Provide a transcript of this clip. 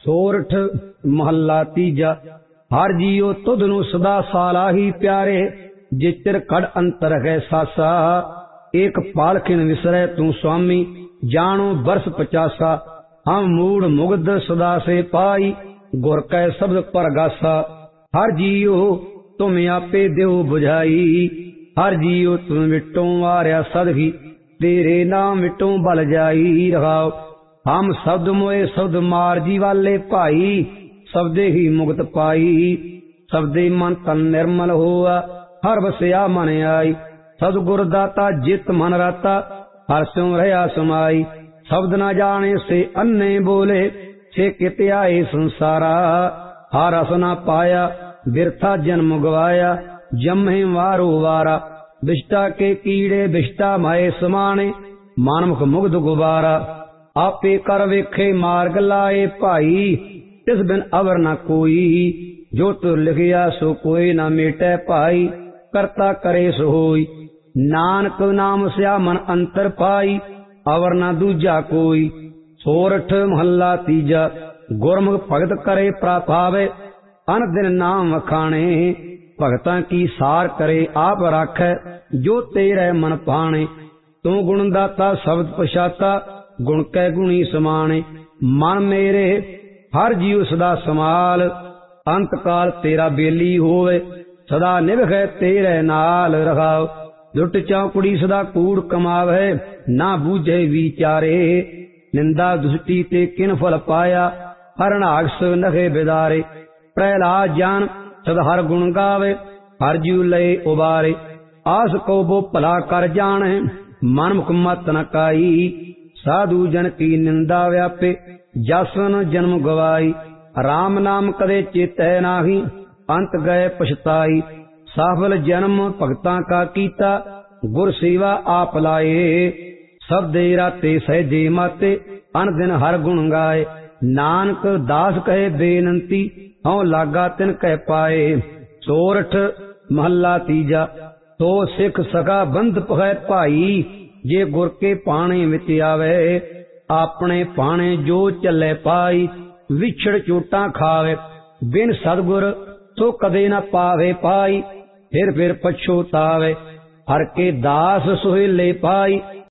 सोरठ महला तीजा। हर जियो तुधनु सदा सालाही प्यारे, जिचर कड़ अंतर है सासा। एक पालखिन विसरै तू स्वामी, जानो बरस 50। हम मूड मुग्ध सदा से पाई, गुर कै शब्द परगासा। हर जियो तुम आपे देव बुझाई, हर जियो तुम विटों वारिया सदगी, तेरे नाम विटों बल जाई रहाओ। हम शब्द मोए शब्द मार जी वाले भाई, शब्दे ही मुक्त पाई। शब्दे मन तन निर्मल होआ, हर बसया मन आई। सतगुर दाता जित मन राता, हर स्यों रहा समाई। शब्द न जाने से अन्ने बोले, छे कित आए संसारा। हर रस न पाया बिरथा जन्म गवाया, जम्हे वारो वारा। बिष्टा के कीड़े बिष्टा माए समाने, मानमुख मुग्ध गुबारा। आपे कर वेखे मार्ग लाए भाई, तिस बिन अवर न कोई। जो तु लिखिया सो कोई न मेटै भाई, करता करे सो होई। नानक नाम स्या मन अंतर पाई, अवर न दूजा कोई। सोरठ महला तीजा। गुरमुख भगत करे प्रापावे, अन दिन नाम वखाणे। भगतां की सार करे आप राखै, जो तेरे मन पाणे। तू गुण दाता शब्द पछाता, गुण कै गुणी समाने। मन मेरे हर जीव सदा समाल, अंत काल तेरा बेली होवे। सदा निभै तेरे नाल रखाओ। लुट चौकड़ी सदा कूड़ कमावे, ना बूझे विचारे। निंदा दुष्टि ते किन फल पाया, हरणाक्ष नखे बिदारे। प्रहलाद जान सदा हर गुण गावे, हर जीव लय उबारे। आस को वो भला कर जाने, मन मुख मत न काई। साधु जन की निंदा व्यापे, जसन जन्म गवाई। राम नाम कदे चेतै नाही, अंत गए पछताई। सफल जन्म भगतां का कीता, गुर सेवा आप लाए। सब दे राते सहजे माते, अन दिन हर गुण गाए। नानक दास कहे बेनंती, हूँ लागा तिन कह पाए। सोरठ महला तीजा। तो सिख सका बंध पै भाई, जे गुर के पाने विच आवे। अपने पाने जो चले पाई, विछड़ चोटां खावे। बिन सतगुर तो कदे न पावे पाई, फिर पछोतावे। हर के दास सुहेले पाई,